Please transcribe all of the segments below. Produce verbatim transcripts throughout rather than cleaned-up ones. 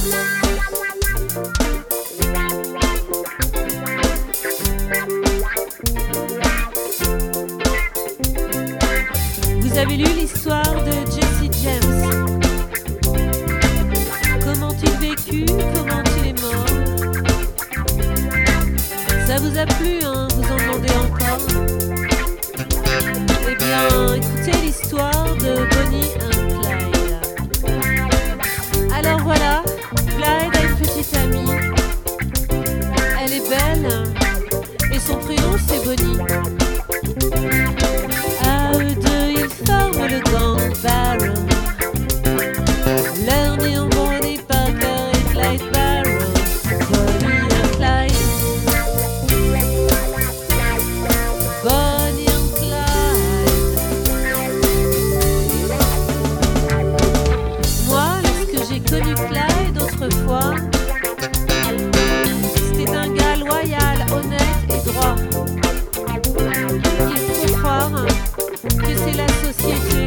Vous avez lu l'histoire de Jesse James? Comment il vécut? Comment il est mort? Ça vous a plu, hein? Vous en demandez encore? Eh bien, écoutez l'histoire de Bonnie and Clyde. Alors voilà, Clyde a une petite amie. Elle est belle et son prénom c'est Bonnie. À eux deux, ils forment le gang Barrow. Leur néon Bonnie Parker et Clyde Barrow. Bonnie and Clyde. Bonnie and Clyde. Moi, lorsque j'ai connu Clyde autrefois, c'était un gars loyal, honnête et droit. Il faut croire que c'est la société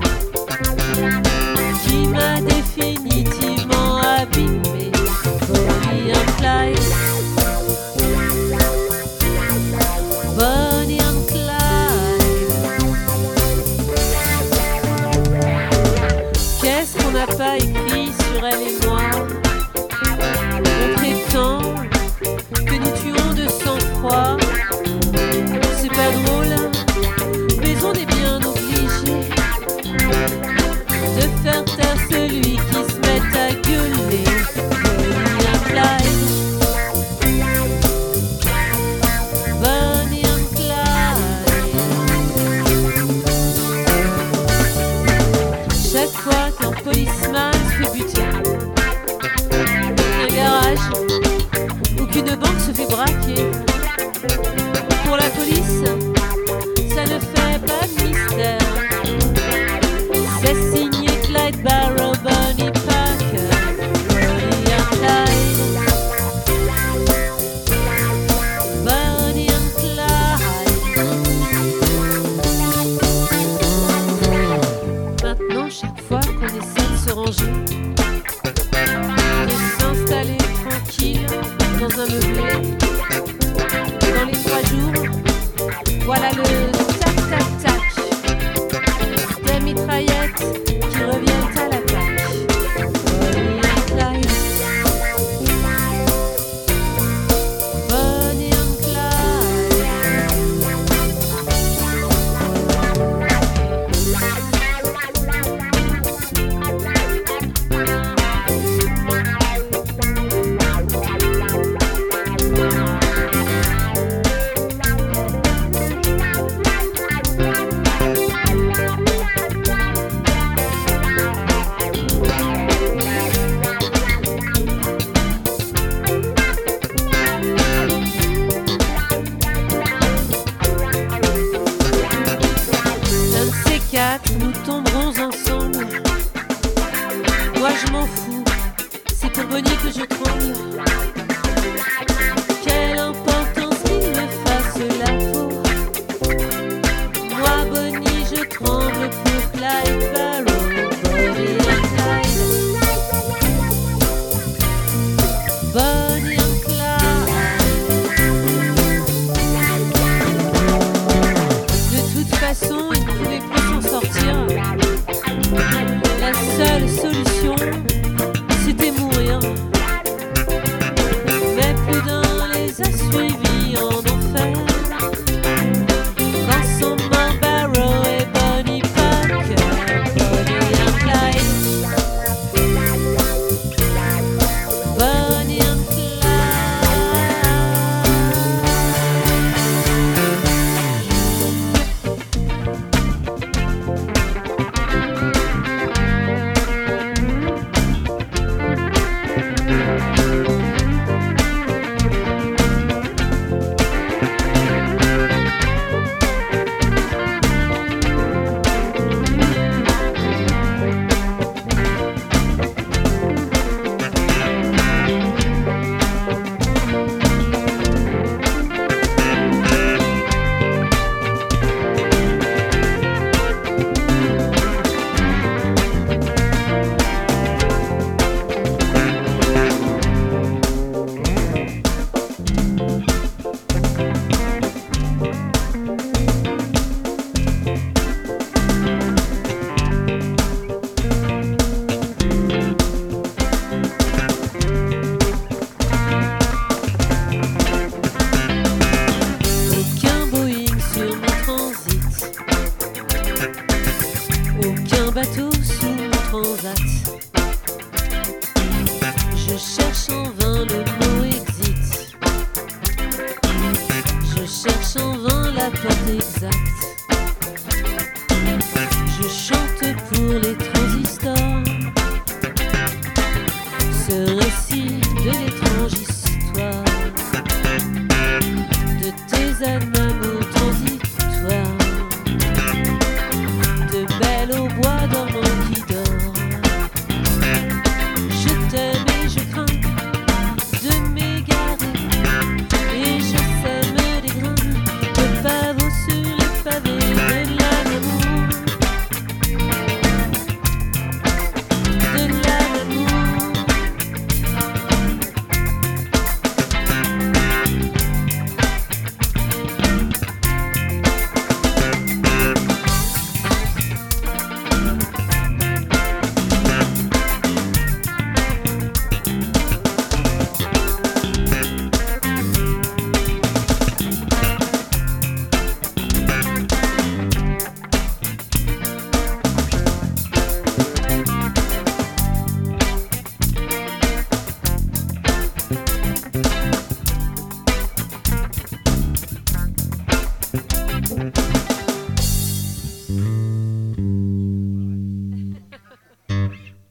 qui m'a définitivement abîmé. Bonnie and Clyde. Bonnie and Clyde. Qu'est-ce qu'on n'a pas écrit sur elle et moi? On prétend que nous tuons de sang-froid. C'est pas drôle, mais on est bien obligé de faire taire celui qui se met à gueuler. Bonnie and Clyde. Bonnie and Clyde. Chaque fois qu'un policeman se fait buter, un garage ou qu'une banque se fait braquer, pour la police, ça ne fait pas de mystère. C'est signé Clyde Barrow, Bonnie Parker, Bonnie and Clyde. Bonnie and Clyde. Maintenant, chaque fois qu'on essaie de se ranger, de s'installer tranquille dans un meublé, dans les trois jours, voilà le tac-tac-tac des mitraillettes qui reviennent à l'attaque. Bonnie and Clyde. Bonnie and Clyde. Un de ces quatre, nous tomberons ensemble. Moi je m'en fous, c'est pour Bonnie que je tremble. Quelle importance qu'il me fasse la peau. Moi Bonnie je tremble pour Clyde Barrow. Bonnie and Clyde. Bonnie and Clyde. De toute façon, il ne pouvait plus s'en sortir. La seule solution, c'était mourir. Mais plus d'un les a suivis en enfer. Quand sont morts Barrow et Bonnie Parker. Bonnie and Clyde. Bonnie and Clyde. that.